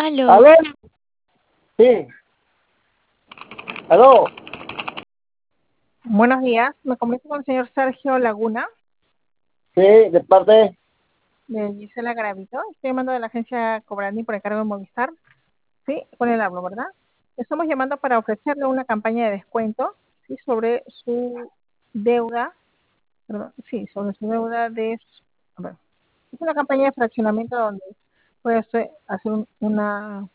Aló, ¿Aló? Sí. ¿Aló? Buenos días, me comunico con el señor Sergio Laguna Sí, de parte. de Gisela Gravito. Estoy llamando de la agencia Cobrani por encargo de Movistar. Sí, con el hablo, ¿verdad? Estamos llamando para ofrecerle una campaña de descuento, ¿sí? Sobre su deuda, perdón, sí, sobre su deuda de, a ver, es una campaña de fraccionamiento donde puede hacer una,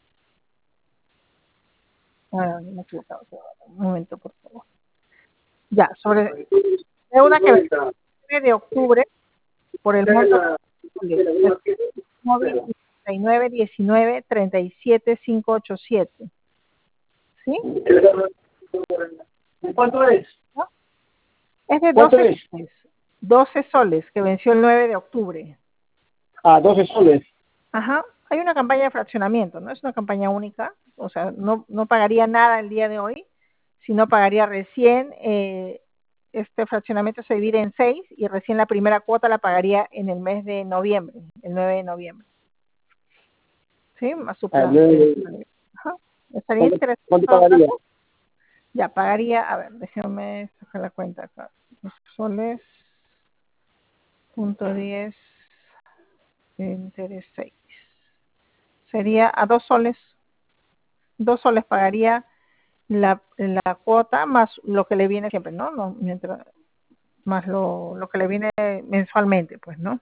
me he equivocado, un momento, por favor. Ya, sobre deuda que vence el 9 de octubre por el monto de móvil 3919-37587. ¿Sí? ¿Cuánto es? ¿No? Es de ¿Cuánto 12 es? soles. 12 soles que venció el 9 de octubre. Ah, 12 soles. Ajá. Hay una campaña de fraccionamiento, ¿no? Es una campaña única. O sea, no pagaría nada el día de hoy, sino pagaría recién. Este fraccionamiento se divide en 6 y recién la primera cuota la pagaría en el mes de noviembre, el 9 de noviembre. ¿Sí? Más su Ah, plan. Ajá. ¿Estaría ¿Cuánto interesado? pagaría? Ya, pagaría, a ver, déjame sacar la cuenta acá. 2 soles, punto 10, interés 6. Sería a 2 soles. 2 soles pagaría la cuota más lo que le viene siempre, ¿no? No, mientras, más lo que le viene mensualmente, pues, ¿no?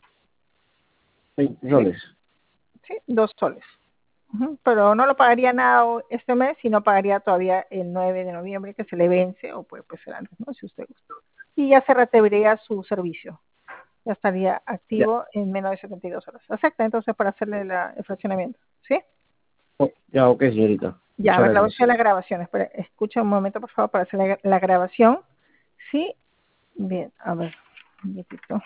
20 ¿Sí? soles. Sí, 2 soles. Pero no lo pagaría nada este mes, sino pagaría todavía el 9 de noviembre que se le vence, o puede ser antes, ¿no? Si usted gusta. Y ya se retiraría su servicio. Ya estaría Ya. activo en menos de 72 horas. Acepta entonces para hacerle el fraccionamiento. ¿Sí? Oh, ya, ok, señorita. Ya, a Muchas ver, la voy a gracias. hacer la grabación. Espera, escucha un momento, por favor, para hacer la grabación. Sí. Bien, a ver. Un poquito.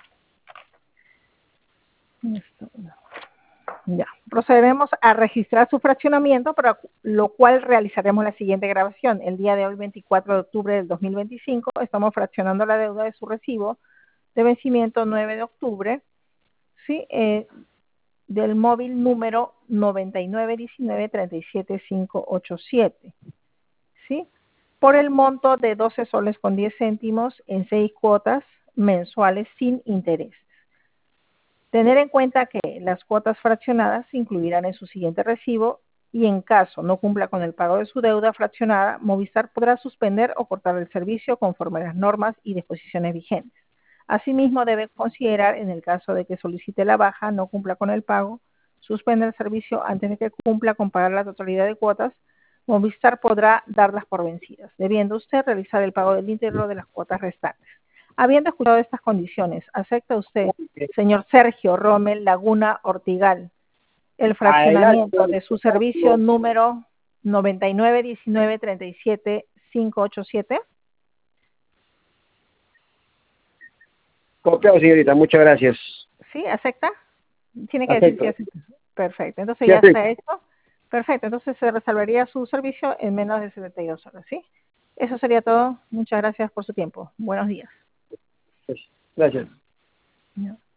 Esto, no. Ya, procederemos a registrar su fraccionamiento, para lo cual realizaremos la siguiente grabación. El día de hoy, 24 de octubre del 2025, estamos fraccionando la deuda de su recibo de vencimiento 9 de octubre, ¿sí? Del móvil número 9919-37587, ¿sí? Por el monto de 12 soles con 10 céntimos en 6 cuotas mensuales sin interés. Tener en cuenta que las cuotas fraccionadas se incluirán en su siguiente recibo y en caso no cumpla con el pago de su deuda fraccionada, Movistar podrá suspender o cortar el servicio conforme a las normas y disposiciones vigentes. Asimismo, debe considerar, en el caso de que solicite la baja, no cumpla con el pago, suspenda el servicio antes de que cumpla con pagar la totalidad de cuotas, Movistar podrá darlas por vencidas, debiendo usted realizar el pago del íntegro de las cuotas restantes. Habiendo escuchado estas condiciones, ¿acepta usted, señor Sergio Rommel Laguna Ortigal, el fraccionamiento de su servicio número 9919-37587? Copiado, señorita. Muchas gracias. ¿Sí? ¿Acepta? Tiene que decir si Acepto. acepta. Perfecto. Entonces Sí, ya acepto. está esto. Perfecto. Entonces se resolvería su servicio en menos de 72 horas, ¿sí? Eso sería todo. Muchas gracias por su tiempo. Buenos días. Gracias. Ya.